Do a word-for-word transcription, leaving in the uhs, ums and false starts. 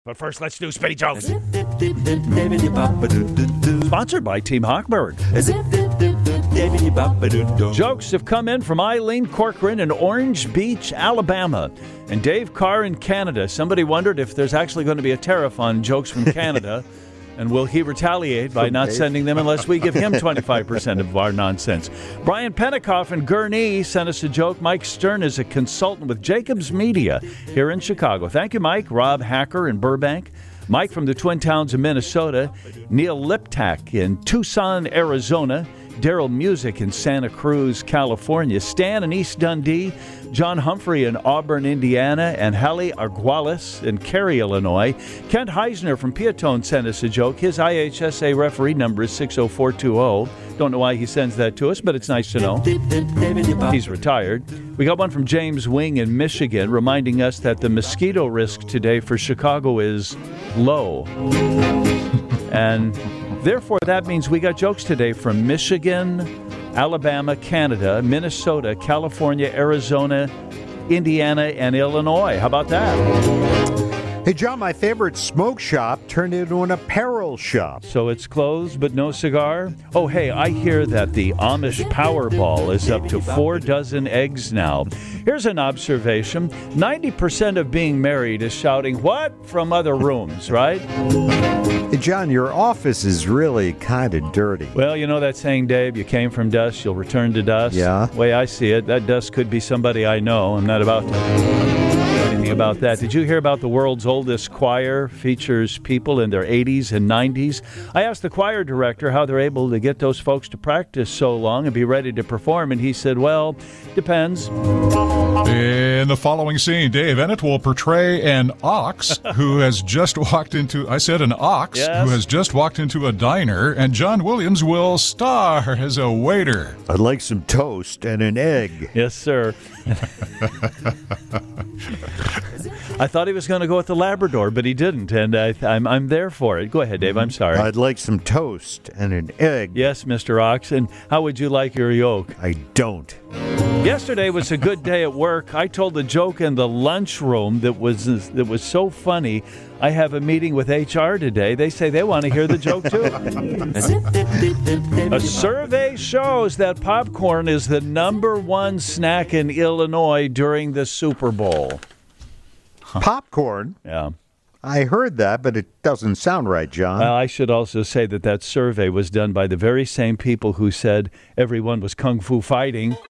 But first, let's do Spitty Jokes. Sponsored by Team Hochberg. Jokes have come in from Eileen Corcoran in Orange Beach, Alabama. And Dave Carr in Canada. Somebody wondered if there's actually going to be a tariff on jokes from Canada. And will he retaliate by not sending them unless we give him twenty-five percent of our nonsense? Brian Pentecoff in Gurnee sent us a joke. Mike Stern is a consultant with Jacobs Media here in Chicago. Thank you, Mike. Rob Hacker in Burbank. Mike from the Twin Towns of Minnesota. Neil Liptak in Tucson, Arizona. Daryl Music in Santa Cruz, California. Stan in East Dundee. John Humphrey in Auburn, Indiana. And Hallie Arguales in Cary, Illinois. Kent Heisner from Piatone sent us a joke. His I H S A referee number is six oh four two oh. Don't know why he sends that to us, but it's nice to know. He's retired. We got one from James Wing in Michigan, reminding us that the mosquito risk today for Chicago is low. And therefore, that means we got jokes today from Michigan, Alabama, Canada, Minnesota, California, Arizona, Indiana, and Illinois. How about that? Hey, John, my favorite smoke shop turned into an apparel shop. So it's closed but no cigar? Oh, hey, I hear that the Amish Powerball is up to four dozen eggs now. Here's an observation. ninety percent of being married is shouting, "What?" from other rooms, right? Hey, John, your office is really kind of dirty. Well, you know that saying, Dave, you came from dust, you'll return to dust? Yeah. The way I see it, that dust could be somebody I know. I'm not about to do anything about that. Did you hear about the world's oldest choir? Features people in their eighties and nineties. I asked the choir director how they're able to get those folks to practice so long and be ready to perform, and he said, well, depends. In the following scene, Dave Ennett will portray an ox who has just walked into, I said an ox, Yes. who has just walked into a diner, and John Williams will star as a waiter. I'd like some toast and an egg. Yes, sir. I thought he was going to go with the Labrador, but he didn't, and I, I'm I'm there for it. Go ahead, Dave. I'm sorry. I'd like some toast and an egg. Yes, Mister Ox, and how would you like your yolk? I don't. Yesterday was a good day at work. I told a joke in the lunchroom that was that was so funny. I have a meeting with H R today. They say they want to hear the joke, too. A survey shows that popcorn is the number one snack in Illinois during the Super Bowl. Popcorn? Yeah. I heard that, but it doesn't sound right, John. Well, I should also say that that survey was done by the very same people who said everyone was kung fu fighting.